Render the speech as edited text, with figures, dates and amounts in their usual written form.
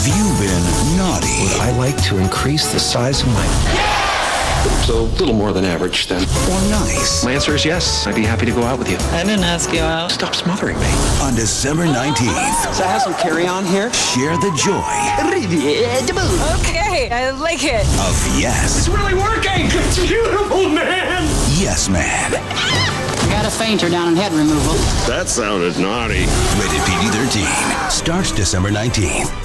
Have you been naughty? I like to increase the size of my... So a little more than average, then. Or nice? My answer is yes. I'd be happy to go out with you. I didn't ask you out. Stop smothering me. On December 19th, So I have some carry-on here? share the joy Okay, I like it. of yes. It's really working! It's beautiful, man! Yes, man. Got a fainter down in head removal. That sounded naughty. Rated PG-13. Starts December 19th.